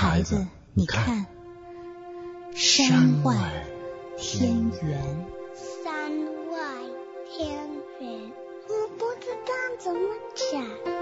孩子，你看，山外天圆。 山外天圆，我不知道怎么讲。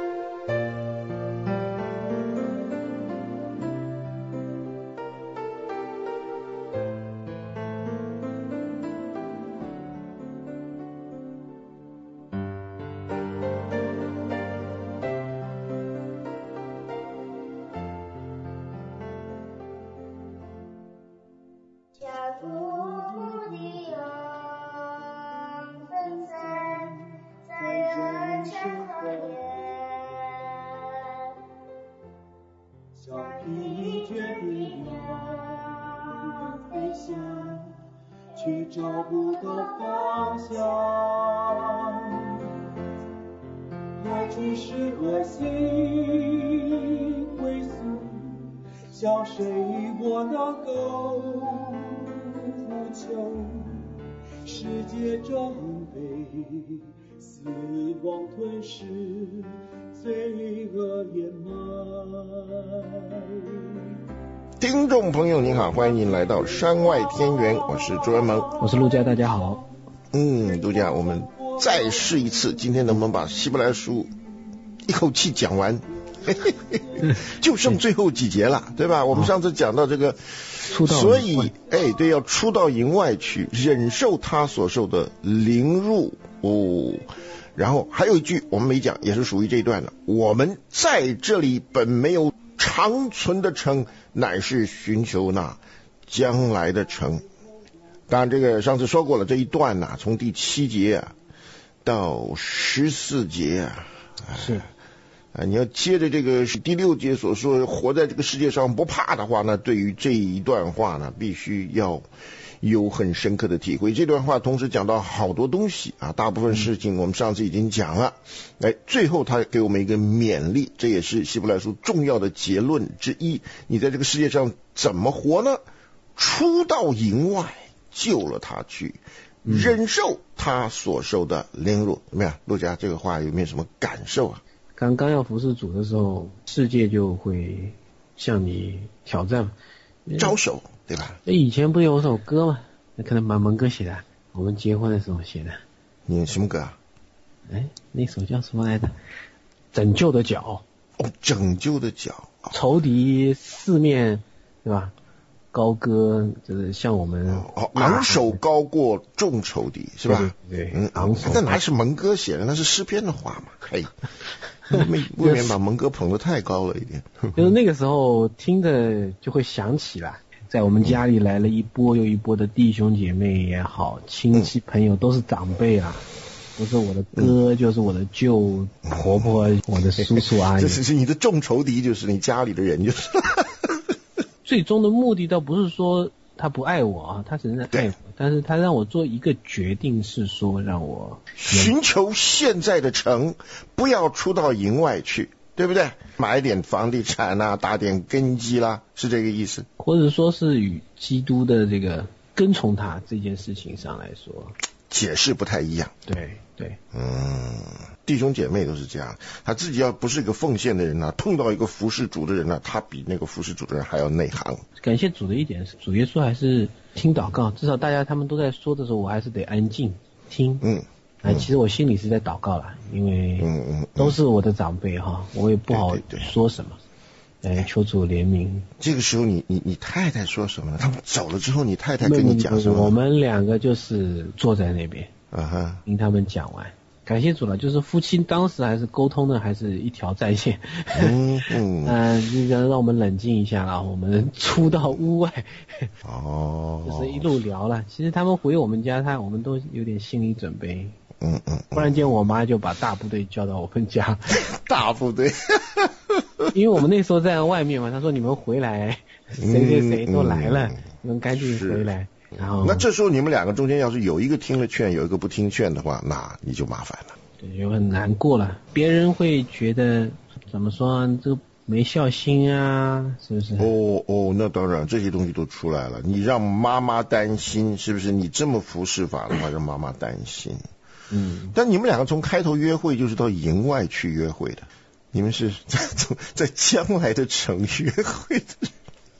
却找不到方向，来去是何心归宿，向谁我能够呼求？世界正被死亡吞噬，罪恶掩埋。 听众朋友您好，欢迎您来到山外天圆，我是朱文萌， 我是陆家，大家好。 陆家，我们再试一次，今天能不能把希伯来书一口气讲完？就剩最后几节了，对吧？我们上次讲到这个，所以对，要出到营外去，忍受他所受的凌辱然后还有一句我们没讲，也是属于这一段的，我们在这里本没有长存的城，乃是寻求那将来的城。当然这个上次说过了，这一段从第7节到14节是你要接着这个第6节所说活在这个世界上不怕的话呢，对于这一段话呢必须要有很深刻的体会。这段话同时讲到好多东西大部分事情我们上次已经讲了。最后他给我们一个勉励，这也是希伯来书重要的结论之一。你在这个世界上怎么活呢？出到营外，救了他去，忍受他所受的凌辱。怎么样，陆家，这个话有没有什么感受啊？ 刚刚要服侍主的时候，世界就会向你挑战， 招手，对吧？ 以前不是有首歌吗？那可能蒙哥写的，我们结婚的时候写的。 你什么歌啊？ 那首叫什么来着？拯救的脚。 拯救的脚。 仇敌四面，对吧？高歌就是像我们昂首高过众仇敌，是吧？ 对，昂首。 那哪是蒙哥写的？那是诗篇的话嘛。未免把蒙哥捧得太高了一点。 就是那个时候听着就会想起来，在我们家里来了一波又一波的弟兄姐妹也好，亲戚朋友都是长辈不是我的哥就是我的舅婆婆，我的叔叔阿姨。 这是你的众仇敌，就是你家里的人，就是最终的目的倒不是说他不爱我他只是爱我，但是他让我做一个决定，是说让我寻求现在的城，不要出到营外去，对不对？买点房地产打点根基啦，是这个意思。 或者说是与基督的这个跟从他这件事情上来说， 解释不太一样。 对， 弟兄姐妹都是这样，他自己要不是一个奉献的人碰到一个服侍主的人他比那个服侍主的人还要内行。 感谢主的一点是，主耶稣还是听祷告，至少大家他们都在说的时候，我还是得安静听。其实我心里是在祷告啦，因为都是我的长辈我也不好说什么。求主怜悯。 这个时候你太太说什么呢？他们走了之后，你太太跟你讲什么？ 我们两个就是坐在那边听他们讲完。感谢主了，就是夫妻当时还是沟通的，还是一条战线。就让我们冷静一下啦，我们出到屋外，就是一路聊了。其实他们回我们家，我们都有点心理准备。忽然间我妈就把大部队叫到我们家。 大部队。 因为我们那时候在外面嘛，她说你们回来，谁都来了，你们赶紧回来。然后那这时候你们两个中间要是有一个听了劝，有一个不听劝的话，那你就麻烦了。 对，就很难过了。别人会觉得怎么说这个没孝心是不是？ 那当然这些东西都出来了。你让妈妈担心，是不是？你这么服侍法的话，让妈妈担心。但你们两个从开头约会就是到营外去约会的，你们是在将来的城约会的。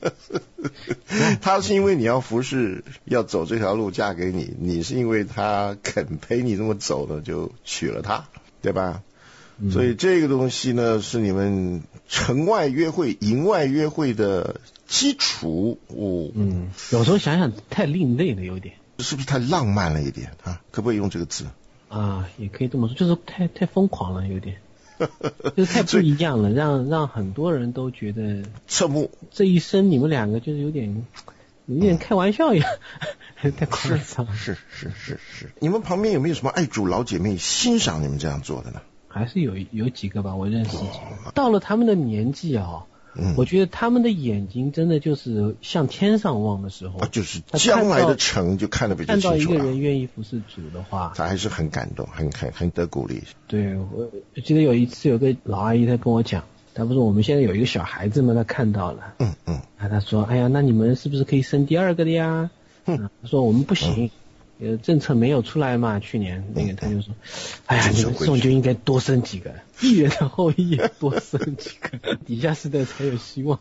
他是因为你要服侍，要走这条路嫁给你，你是因为他肯陪你这么走的，就娶了他，对吧？所以这个东西呢，是你们城外约会、营外约会的基础。 有时候想想太另类了，有点。 是不是太浪漫了一点啊？可不可以用这个字？ 也可以这么说，就是太疯狂了，有点。就是太不一样了，让很多人都觉得侧目。 这一生你们两个就是有点开玩笑一样，太夸张。 是。你们旁边有没有什么爱主老姐妹欣赏你们这样做的呢？ 还是有几个吧，我认识几个。到了他们的年纪我觉得他们的眼睛真的就是向天上望的时候， 就是将来的城就看得比较清楚了。 看到一个人愿意服侍主的话， 他还是很感动，很得鼓励。 对，我记得有一次有个老阿姨她跟我讲，她不是我们现在有一个小孩子嘛，她看到了，她说，哎呀，那你们是不是可以生第二个的呀？她说我们不行。政策没有出来嘛，去年那个他就说，哎呀，你们这种就应该多生几个，议员的后裔多生几个，底下世代才有希望。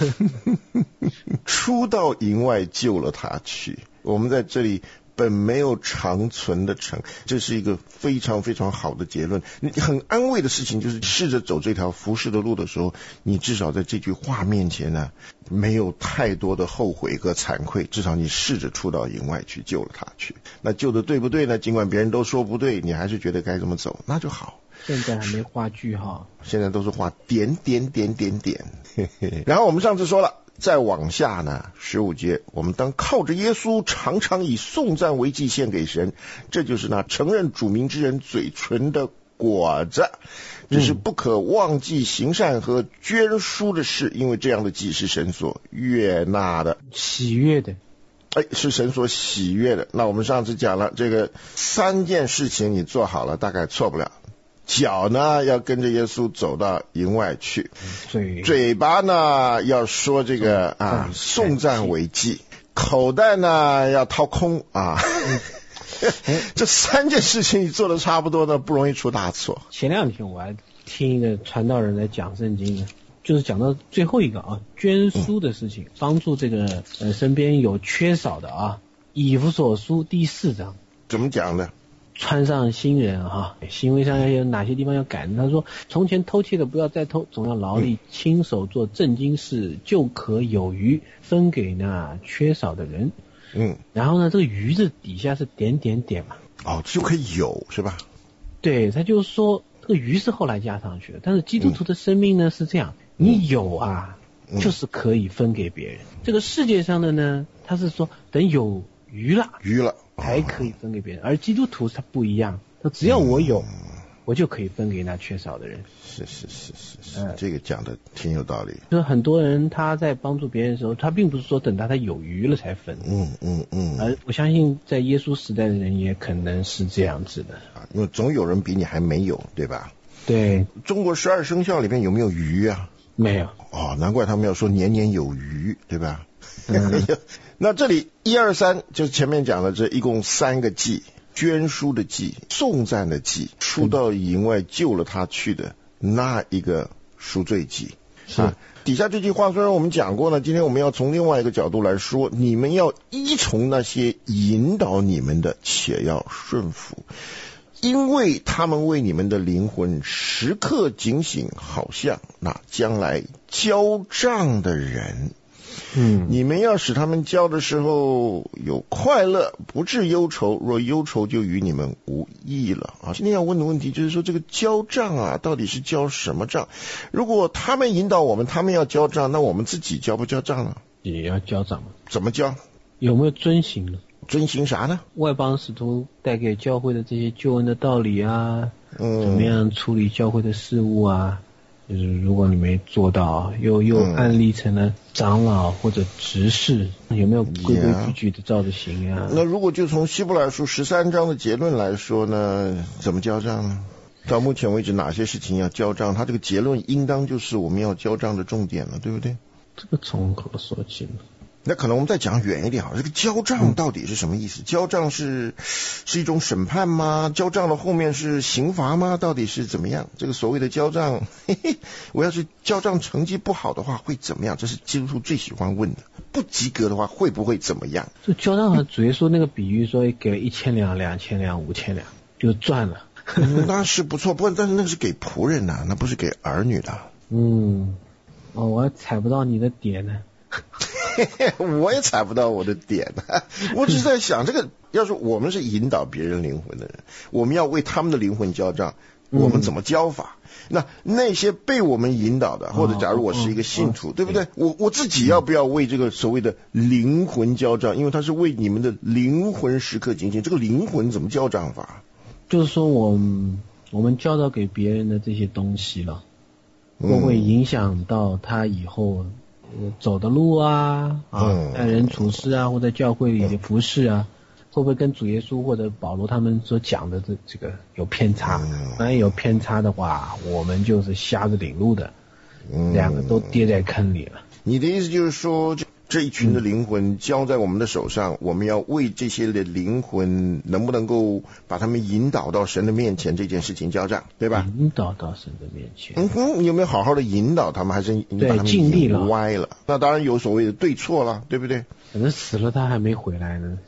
出到营外救了他去，我们在这里本没有长存的城，这是一个非常非常好的结论。你很安慰的事情就是试着走这条服侍的路的时候，你至少在这句话面前呢，没有太多的后悔和惭愧，至少你试着出到营外去救了他去。那救的对不对呢？尽管别人都说不对，你还是觉得该这么走，那就好。 现在还没画句号， 现在都是画点。然后我们上次说了，再往下呢，15节，我们当靠着耶稣，常常以颂赞为祭献给神，这就是那承认主名之人嘴唇的果子。只是不可忘记行善和捐书的事，因为这样的祭是神所悦纳的， 喜悦的。 是神所喜悦的。那我们上次讲了这个3件事情，你做好了，大概错不了。脚呢要跟着耶稣走到营外去，嘴巴呢要说这个颂赞为祭，口袋呢要掏空这3件事情你做的差不多呢，不容易出大错。 前2天我还听一个传道人来讲圣经呢，就是讲到最后一个捐书的事情，帮助这个身边有缺少的以弗所书第4章怎么讲的？ 穿上新人行为上要有哪些地方要改？他说，从前偷窃的不要再偷，总要劳力亲手做正经事，就可有余分给那缺少的人。然后呢，这个余字底下是点嘛， 就可以有是吧？ 对，他就是说这个余是后来加上去的，但是基督徒的生命呢是这样，你有就是可以分给别人。这个世界上的呢，他是说等有余了才可以分给别人，而基督徒他不一样，他只要我有，我就可以分给那缺少的人。 是，这个讲的挺有道理。 就是很多人他在帮助别人的时候，他并不是说等到他有余了才分。而我相信在耶稣时代的人也可能是这样子的， 因为总有人比你还没有，对吧？ 对。 中国12生肖里面有没有余啊？ 没有。 难怪他们要说年年有余，对吧？那这里1、2、3就是前面讲的这一共3个祭，捐书的祭，颂赞的祭，出到营外救了他去的那一个赎罪祭。底下这句话虽然我们讲过呢，今天我们要从另外一个角度来说，你们要依从那些引导你们的，且要顺服，因为他们为你们的灵魂时刻警醒，好像那将来交账的人。你们要使他们交的时候有快乐，不致忧愁，若忧愁就与你们无益了今天要问的问题就是说，这个交账到底是交什么账？如果他们引导我们，他们要交账，那我们自己交不交账呢？ 也要交账。怎么交？ 有没有遵行呢？ 遵行啥呢？ 外邦使徒带给教会的这些救恩的道理怎么样处理教会的事务就是如果你没做到，又案例成了长老或者执事，有没有规规矩矩的照着行那如果就从希伯来书13章的结论来说呢，怎么交账呢？到目前为止哪些事情要交账？它这个结论应当就是我们要交账的重点了，对不对？ 这个从何说起呢？ 那可能我们再讲远一点好，这个交账到底是什么意思？交账是一种审判吗？交账的后面是刑罚吗？到底是怎么样？这个所谓的交账，我要是交账成绩不好的话会怎么样？这是基督徒最喜欢问的。不及格的话会不会怎么样？ 就交账主耶稣那个比喻说给1000两、2000两、5000两就赚了。 那是不错，但是那个是给仆人的，那不是给儿女的。 我踩不到你的点呢。 我也踩不到我的点，我只是在想，这个要是我们是引导别人灵魂的人，我们要为他们的灵魂交账，我们怎么交法？那些被我们引导的，或者假如我是一个信徒，对不对？我自己要不要为这个所谓的灵魂交账？因为他是为你们的灵魂时刻警醒，这个灵魂怎么交账法？ 就是说我们教导给别人的这些东西了，会不会影响到他以后走的路啊，待人处事啊，或者教会里的服侍啊，会不会跟主耶稣或者保罗他们所讲的这个有偏差？万一有偏差的话，我们就是瞎子领路的，两个都跌在坑里了。 你的意思就是说，这一群的灵魂交在我们的手上，我们要为这些的灵魂能不能够把他们引导到神的面前这件事情交账，对吧？ 引导到神的面前。 你有没有好好的引导他们，还是你把他们尽力了歪了？那当然有所谓的对错了，对不对？ 可能死了他还没回来呢。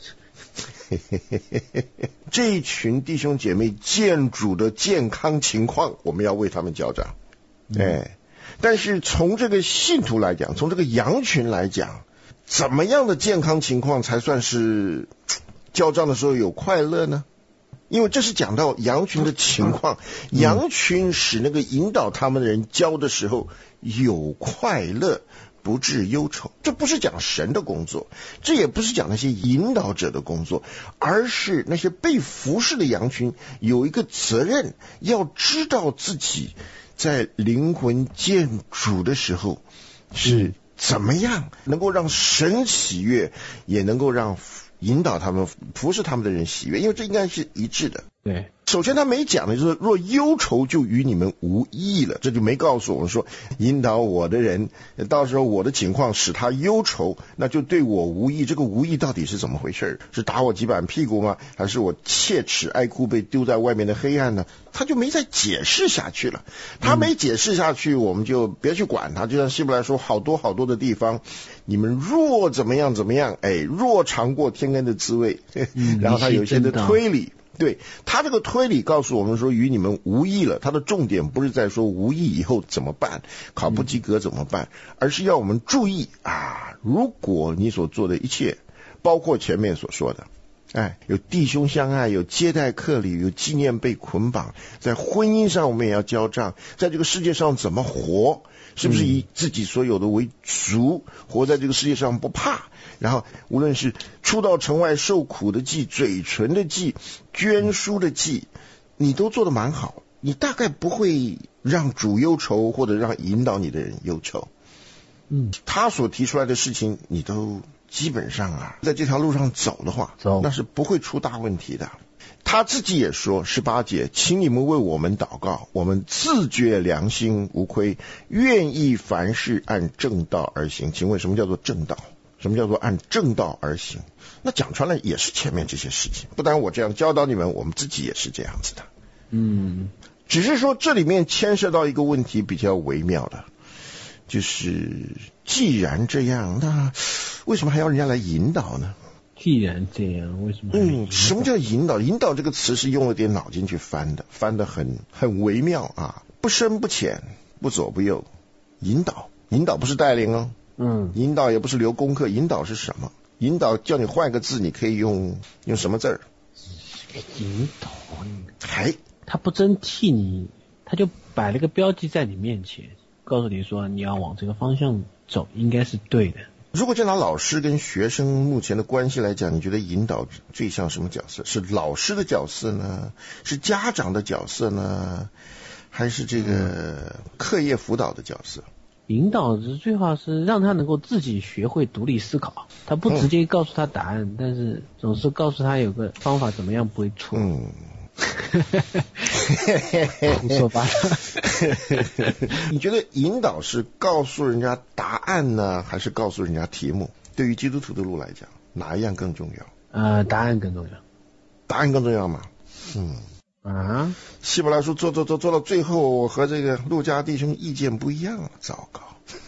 这一群弟兄姐妹见主的健康情况，我们要为他们交账。但是从这个信徒来讲，从这个羊群来讲，怎么样的健康情况才算是交账的时候有快乐呢？因为这是讲到羊群的情况，羊群使那个引导他们的人交的时候有快乐，不致忧愁。这不是讲神的工作，这也不是讲那些引导者的工作，而是那些被服侍的羊群有一个责任，要知道自己在灵魂见主的时候是怎么样能够让神喜悦，也能够让引导他们服侍他们的人喜悦，因为这应该是一致的。 对， 首先他没讲的就是若忧愁就与你们无益了，这就没告诉我们说引导我的人到时候我的情况使他忧愁，那就对我无益。这个无益到底是怎么回事？是打我几板屁股吗？还是我切齿哀哭被丢在外面的黑暗呢？他就没再解释下去了。他没解释下去，我们就别去管他。就像希伯来说好多好多的地方，你们若怎么样怎么样，若尝过天恩的滋味，然后他有一些的推理。对，他这个推理告诉我们说与你们无益了，他的重点不是在说无益以后怎么办，考不及格怎么办，而是要我们注意如果你所做的一切，包括前面所说的有弟兄相爱，有接待客礼，有纪念被捆绑，在婚姻上我们也要交账，在这个世界上怎么活，是不是以自己所有的为足，活在这个世界上不怕，然后无论是出到城外受苦的祭，嘴唇的祭，捐书的祭，你都做得蛮好，你大概不会让主忧愁，或者让引导你的人忧愁。他所提出来的事情你都基本上在这条路上走的话，那是不会出大问题的。他自己也说18节，请你们为我们祷告，我们自觉良心无亏，愿意凡事按正道而行。请问什么叫做正道？什么叫做按正道而行？那讲出来也是前面这些事情，不但我这样教导你们，我们自己也是这样子的。只是说这里面牵涉到一个问题比较微妙的，就是既然这样，那为什么还要人家来引导呢？ 既然这样，为什么什么叫引导？引导这个词是用了点脑筋去翻的，翻得很微妙不深不浅，不左不右。引导不是带领哦，引导也不是留功课，引导是什么？引导叫你换个字，你可以用什么字儿？ 引导，他不真替你，他就摆了个标记在你面前，告诉你说你要往这个方向走，应该是对的。 如果就拿老师跟学生目前的关系来讲，你觉得引导最像什么角色？是老师的角色呢？是家长的角色呢？还是这个课业辅导的角色？ 引导最好是让他能够自己学会独立思考，他不直接告诉他答案，但是总是告诉他有个方法怎么样不会错。胡说八道。你觉得引导是告诉人家答案呢，还是告诉人家题目？ 对于基督徒的路来讲，哪一样更重要？ 答案更重要。 答案更重要嘛？希伯来书做到最后，和这个路加弟兄意见不一样了，糟糕。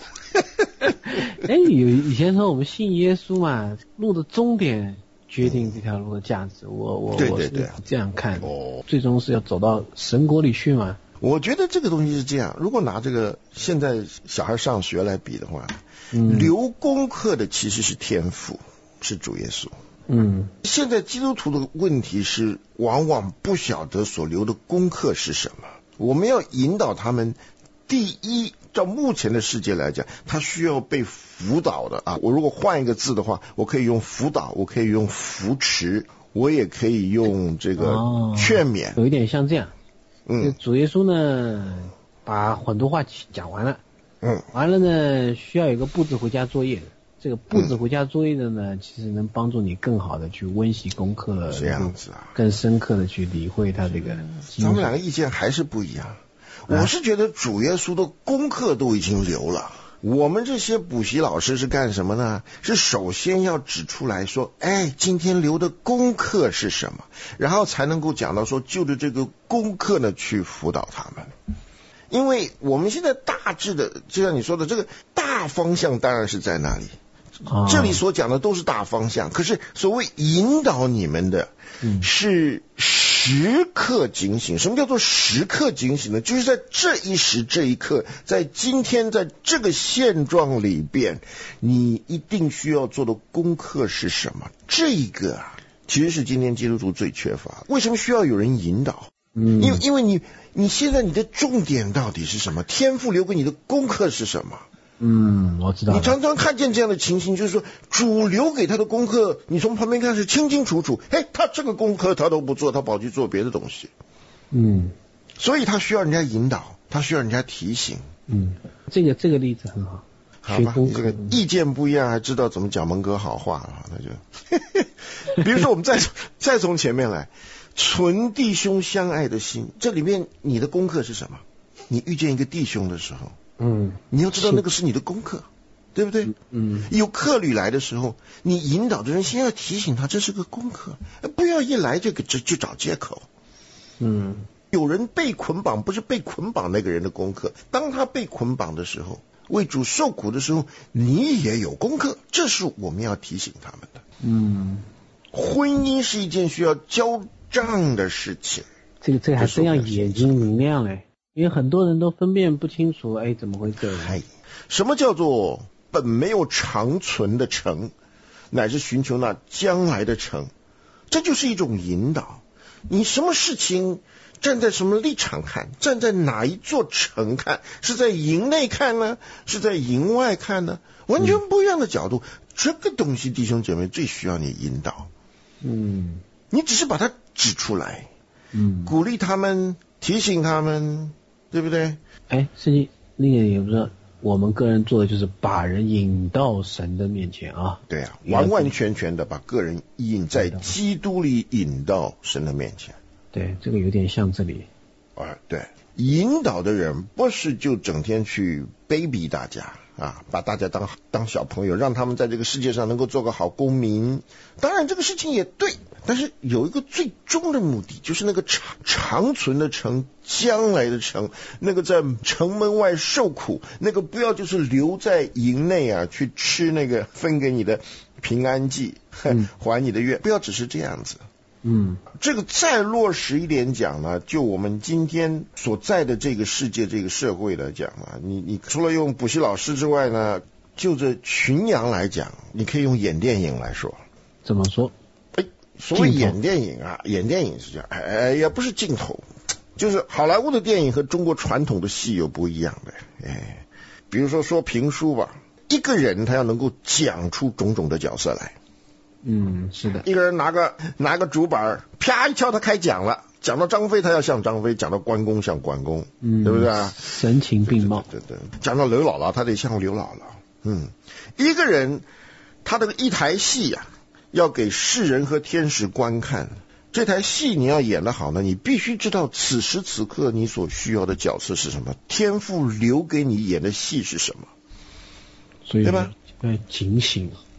以前说我们信耶稣嘛，路的终点决定这条路的价值。我是这样看的。最终是要走到神国里去嘛。 我觉得这个东西是这样，如果拿这个现在小孩上学来比的话，留功课的其实是天父，是主耶稣。现在基督徒的问题是往往不晓得所留的功课是什么。我们要引导他们，第一，照目前的世界来讲，他需要被辅导的啊。我如果换一个字的话，我可以用辅导，我可以用扶持，我也可以用这个劝勉， 有一点像这样。主耶稣呢，把很多话讲完了，完了呢，需要有一个布置回家作业的。这个布置回家作业的呢，其实能帮助你更好的去温习功课， 这样子啊， 更深刻的去理会他这个。 咱们两个意见还是不一样。我是觉得主耶稣的功课都已经留了，我们这些补习老师是干什么呢？是首先要指出来说，今天留的功课是什么，然后才能够讲到说，就着这个功课呢去辅导他们。因为我们现在大致的，就像你说的，这个大方向当然是在那里。这里所讲的都是大方向，可是所谓引导你们的是时刻警醒。什么叫做时刻警醒呢？就是在这一时这一刻，在今天在这个现状里边，你一定需要做的功课是什么？这个其实是今天基督徒最缺乏。为什么需要有人引导？因为你现在你的重点到底是什么？天父留给你的功课是什么？ 我知道。 你常常看见这样的情形，就是说主留给他的功课，你从旁边看是清清楚楚。他这个功课他都不做，他跑去做别的东西。所以他需要人家引导，他需要人家提醒。 这个例子很好。 好吧，你这个意见不一样，还知道怎么讲蒙哥好话啊？那就，比如说我们再从前面来，存弟兄相爱的心，这里面你的功课是什么？你遇见一个弟兄的时候。你要知道那个是你的功课，对不对？有客旅来的时候，你引导的人先要提醒他这是个功课，不要一来就找借口。有人被捆绑，不是被捆绑那个人的功课，当他被捆绑的时候，为主受苦的时候，你也有功课，这是我们要提醒他们的。婚姻是一件需要交账的事情， 这还真要眼睛明亮嘞。因为很多人都分辨不清楚，怎么会这样？ 什么叫做本没有长存的城，乃是寻求那将来的城？这就是一种引导。你什么事情站在什么立场看，站在哪一座城看，是在营内看呢，是在营外看呢？完全不一样的角度。这个东西弟兄姐妹最需要你引导。你只是把它指出来，鼓励他们，提醒他们，对不对？ 圣经那个也不知道，我们个人做的就是把人引到神的面前啊。 对啊，完完全全的把个人引在基督里引到神的面前。 对，这个有点像这里。 对，引导的人不是就整天去卑鄙大家啊，把大家当小朋友，让他们在这个世界上能够做个好公民。当然这个事情也对，但是有一个最终的目的，就是那个长存的城，将来的城，那个在城门外受苦，那个不要就是留在营内啊，去吃那个分给你的平安祭，还你的愿，不要只是这样子。这个再落实一点讲呢，就我们今天所在的这个世界这个社会来讲啊，你除了用补习老师之外呢，就这群羊来讲，你可以用演电影来说。 怎么说？ 所谓演电影啊，演电影是这样，也不是镜头，就是好莱坞的电影和中国传统的戏有不一样的。比如说评书吧，一个人他要能够讲出种种的角色来。 是的， 一个人拿个竹板，啪一敲他开讲了，讲到张飞他要像张飞，讲到关公像关公，对不对啊？ 神情并茂。 对，讲到刘姥姥他得像刘姥姥。一个人他的一台戏啊，要给世人和天使观看，这台戏你要演得好呢，你必须知道此时此刻你所需要的角色是什么，天父留给你演的戏是什么， 所以对吧？ 要警醒。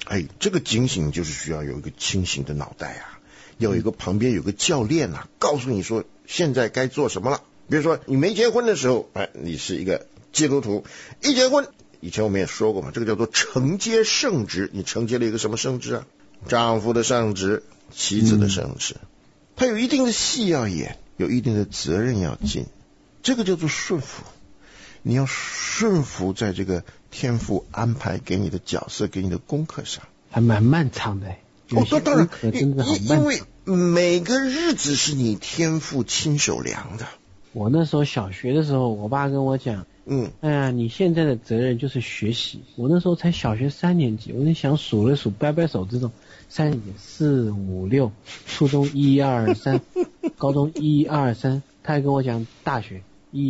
这个警醒就是需要有一个清醒的脑袋啊，要有一个旁边有个教练啊，告诉你说现在该做什么了。比如说你没结婚的时候，你是一个基督徒，一结婚，以前我们也说过嘛，这个叫做承接圣职。你承接了一个什么圣职啊？丈夫的圣职，妻子的圣职，他有一定的戏要演，有一定的责任要尽，这个叫做顺服。你要顺服在这个天父安排给你的角色，给你的功课上， 还蛮漫长的。 当然， 真的很漫长， 因为每个日子是你天父亲手量的。 我那时候小学的时候，我爸跟我讲，哎呀，你现在的责任就是学习。我那时候才小学3年级，我就想数了数，掰掰手这种3年级4、5、6，初中1、2、3，高中1、2、3，他还跟我讲大学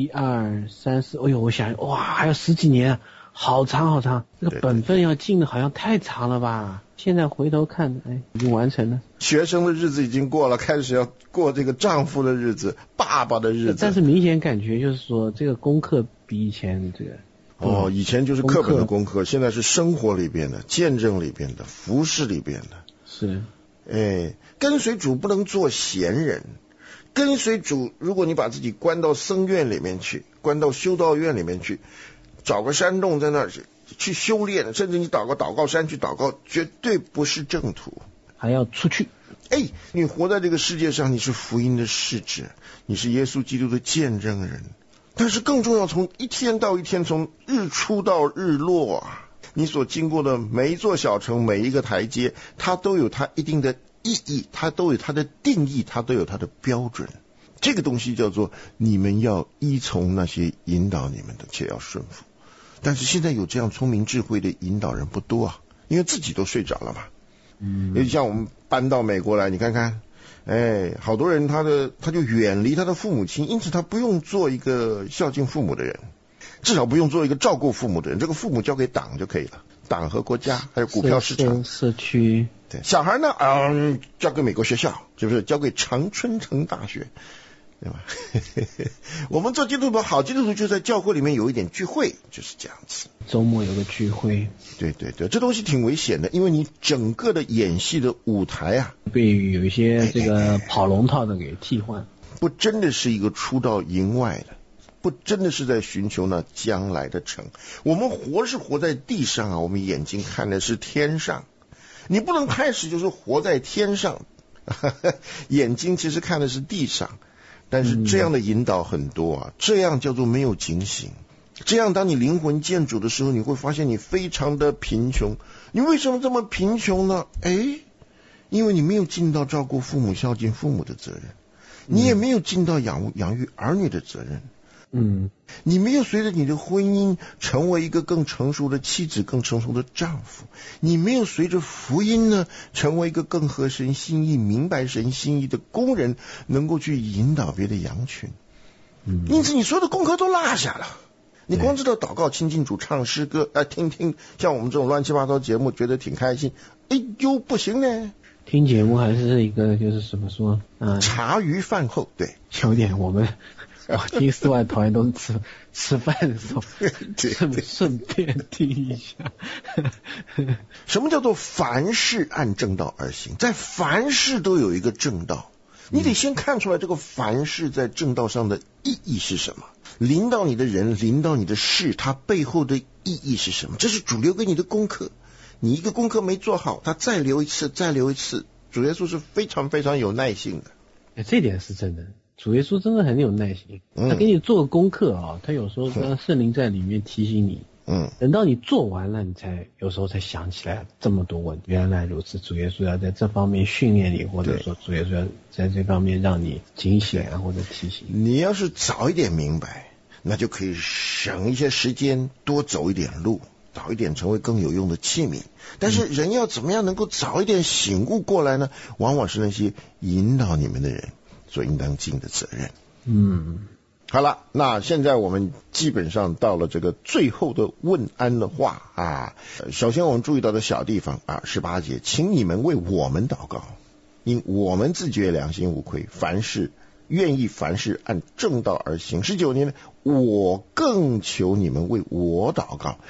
1、2、3、4，哎呦，我想哇，还有10几年，好长好长，这个本分要尽的好像太长了吧。现在回头看，已经完成了。 学生的日子已经过了，开始要过这个丈夫的日子，爸爸的日子。 但是明显感觉就是说，这个功课比以前这个以前就是课本的功课，现在是生活里边的、见证里边的、服事里边的。 是， 跟随主不能做闲人。跟随主，如果你把自己关到僧院里面去，关到修道院里面去，找个山洞在那儿去修炼，甚至你祷告山去祷告，绝对不是正途， 还要出去。 你活在这个世界上，你是福音的使者，你是耶稣基督的见证人。但是更重要，从一天到一天，从日出到日落，你所经过的每一座小城，每一个台阶，它都有它一定的意义，它都有它的定义，它都有它的标准。这个东西叫做你们要依从那些引导你们的，且要顺服。但是现在有这样聪明智慧的引导人不多啊，因为自己都睡着了嘛。尤其像我们搬到美国来，你看看，好多人他就远离他的父母亲，因此他不用做一个孝敬父母的人，至少不用做一个照顾父母的人。这个父母交给党就可以了，党和国家还有股票市场、 社区。 对，小孩呢，交给美国学校，就是交给常春藤大学。对吧？我们做基督徒，好基督徒就在教会里面有一点聚会，就是这样子。 周末有个聚会。 对，这东西挺危险的，因为你整个的演戏的舞台被有一些这个跑龙套的给替换。 不真的是一个出到营外的，不真的是在寻求那将来的城。我们是活在地上我们眼睛看的是天上。你不能开始就是活在天上，眼睛其实看的是地上。但是这样的引导很多这样叫做没有警醒。这样当你灵魂见主的时候，你会发现你非常的贫穷。你为什么这么贫穷呢？因为你没有尽到照顾父母、孝敬父母的责任，你也没有尽到养育儿女的责任。你没有随着你的婚姻成为一个更成熟的妻子、更成熟的丈夫，你没有随着福音呢成为一个更合神心意、明白神心意的工人，能够去引导别的羊群。因此你所有的功课都落下了。你光知道祷告、亲近主、唱诗歌，听听像我们这种乱七八糟节目，觉得挺开心。不行呢。 听节目还是一个就是怎么说茶余饭后。对， 有点我听世外桃源都是吃饭的时候顺便听一下。 什么叫做凡事按正道而行？在凡事都有一个正道，你得先看出来这个凡事在正道上的意义是什么，临到你的人，临到你的事，它背后的意义是什么？这是主留给你的功课。你一个功课没做好，他再留一次，再留一次。主耶稣是非常非常有耐性的。 这点是真的。主耶稣真的很有耐心，他给你做个功课他有时候让圣灵在里面提醒你，等到你做完了，你有时候才想起来这么多问题。原来如此，主耶稣要在这方面训练你，或者说主耶稣要在这方面让你警醒或者提醒你。要是早一点明白，那就可以省一些时间，多走一点路，早一点成为更有用的器皿。但是人要怎么样能够早一点醒悟过来呢？往往是那些引导你们的人所应当尽的责任。好了，那现在我们基本上到了这个最后的问安的话首先我们注意到的小地方18节，请你们为我们祷告，因我们自觉良心无愧，愿意凡事按正道而行。19节呢，我更求你们为我祷告。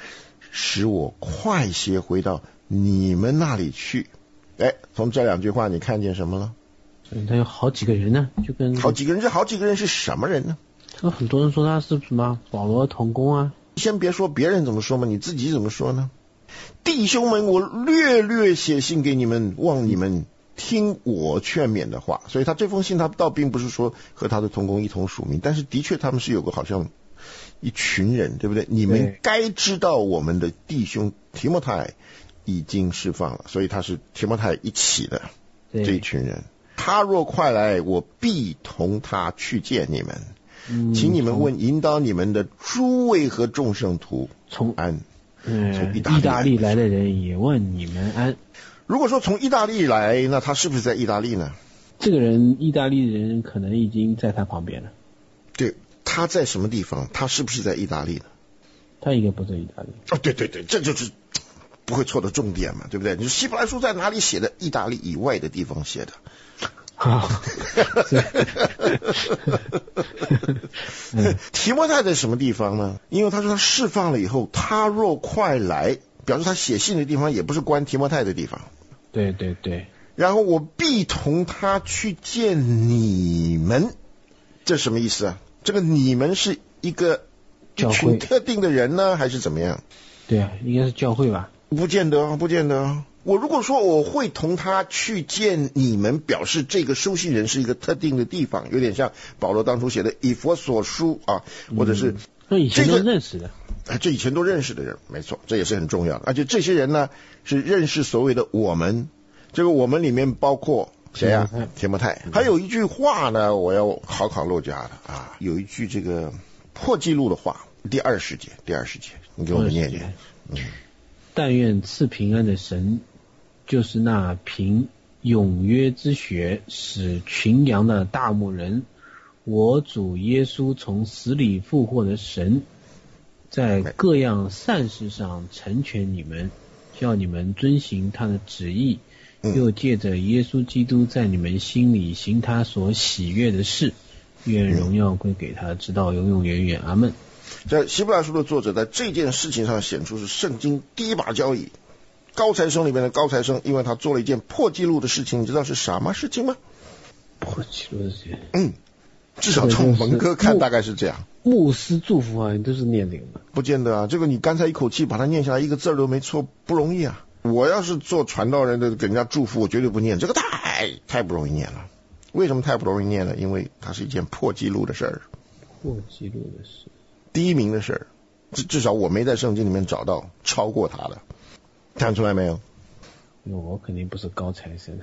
使我快些回到你们那里去。从这两句话你看见什么了？ 他有好几个人呢，就跟好几个人，这好几个人是什么人呢？ 很多人说他是什么保罗同工啊。 先别说别人怎么说嘛，你自己怎么说呢？弟兄们，我略略写信给你们，望你们听我劝勉的话。所以他这封信他倒并不是说和他的同工一同署名，但是的确他们是有个好像一群人，对不对？你们该知道我们的弟兄提摩太已经释放了，所以他是提摩太一起的这一群人。他若快来，我必同他去见你们。请你们问引导你们的诸位和众圣徒从安。从意大利来的人也问你们安。 如果说从意大利来，那他是不是在意大利呢？ 这个人意大利人可能已经在他旁边了。 对，他在什么地方？他是不是在意大利呢？ 他应该不在意大利。 对，这就是不会错的重点嘛，对不对？你说希伯来书在哪里写的？意大利以外的地方写的。提摩太在什么地方呢？因为他说他释放了以后，他若快来，表示他写信的地方也不是关提摩太的地方。 对。 然后我必同他去见你们，这什么意思啊？这个你们是一群特定的人呢，还是怎么样？ 对啊，应该是教会吧？ 不见得。我如果说我会同他去见你们，表示这个收信人是一个特定的地方，有点像保罗当初写的以弗所书啊，或者是以前都认识的， 这以前都认识的人，没错，这也是很重要的。而且这些人呢，是认识所谓的我们，这个我们里面包括谁啊？提摩太。还有一句话呢，我要考陆家的啊，有一句这个破纪录的话，第二十节，你给我们念念。 但愿赐平安的神，就是那凭永约之血使群羊的大牧人，我主耶稣从死里复活的神，在各样善事上成全你们，叫你们遵行他的旨意，又借着耶稣基督在你们心里行他所喜悦的事，愿荣耀归给他，直到永永远远。阿们。 在希伯来书的作者在这件事情上显出是圣经第一把交椅，高材生里面的高材生，因为他做了一件破纪录的事情。你知道是什么事情吗？ 破纪录的事情， 至少从文科看大概是这样。 牧师祝福啊，你都是念这个吗？ 不见得啊，这个你刚才一口气把它念下来，一个字都没错，不容易啊。我要是做传道人的给人家祝福，我绝对不念，这个太不容易念了。为什么太不容易念呢？因为它是一件破纪录的事儿。 破纪录的事， 第一名的事儿，至少我没在圣经里面找到超过他的，看出来没有？ 我肯定不是高材生，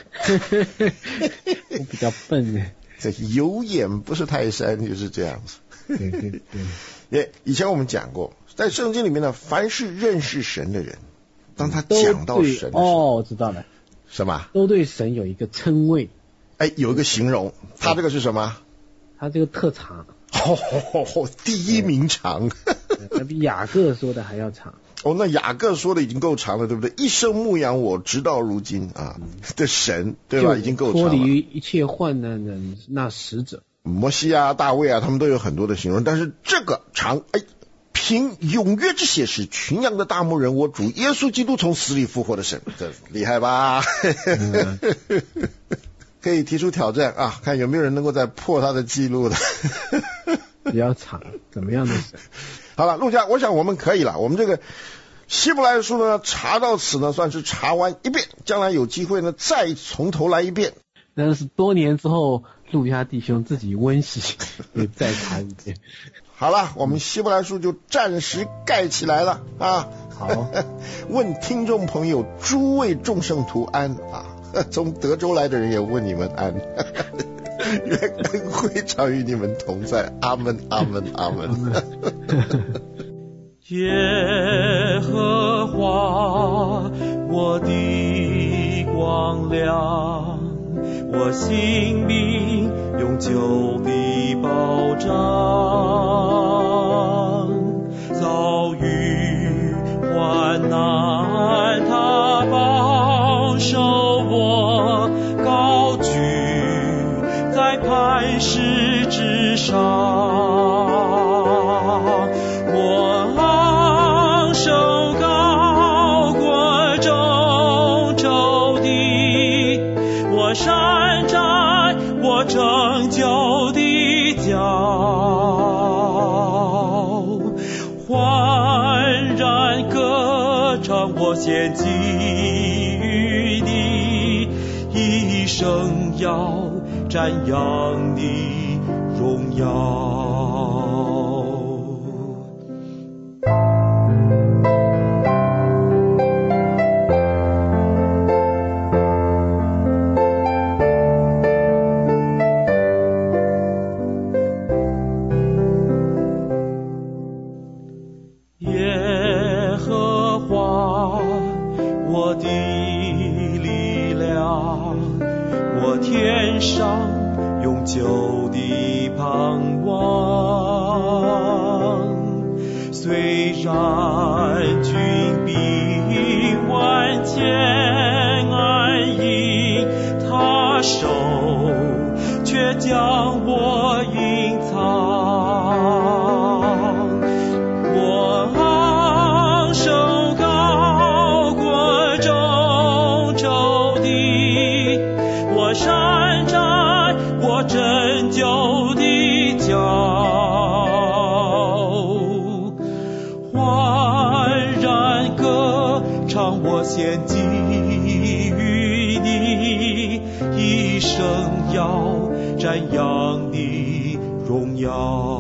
我比较笨呢。 这有眼不是泰山，就是这样子。对。以前我们讲过，在圣经里面呢，凡是认识神的人，当他讲到神的时候， 我知道了， 什么？ 都对神有一个称谓， 有一个形容，他这个是什么？ 他这个特长。 第一名长。 那比雅各说的还要长。 那雅各说的已经够长了，对不对？一生牧养我直到如今啊的神，对吧？已经够长了。脱离一切患难的那使者， 摩西啊、大卫啊，他们都有很多的形容，但是这个长，凭永约之血使群羊的大牧人，我主耶稣基督从死里复活的神，这厉害吧？可以提出挑战啊，看有没有人能够再破他的记录的。 比较长，怎么样的神？ 好了，陆家，我想我们可以了。我们这个希伯来书呢，查到此呢，算是查完一遍，将来有机会呢，再从头来一遍。 那是多年之后，陆家弟兄自己温习，再查一遍。 好了，我们希伯来书就暂时盖起来了啊。 好， 问听众朋友，诸位众圣徒安啊！从德州来的人也问你们安。愿恩惠常与你们同在，阿们，阿们，阿们。 耶和华我的光亮，我性命永久的保障，遭遇患难他保守我，高举在磐石之上，我昂首献祭于你，一生要瞻仰你荣耀。天上永久的盼望，虽然军兵万千安营他手，却将我隐藏。我昂首高过众仇敌，我山寨我拯救的脚，焕然歌唱我献祭于你，一生要瞻仰你荣耀。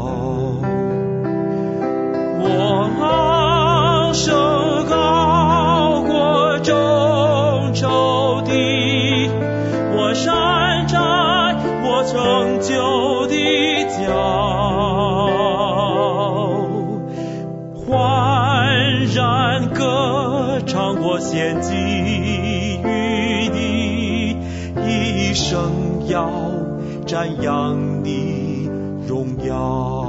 我昂首高过众仇敌，我山寨我拯救的脚，焕然歌唱我献祭于你，一生要瞻仰你荣耀。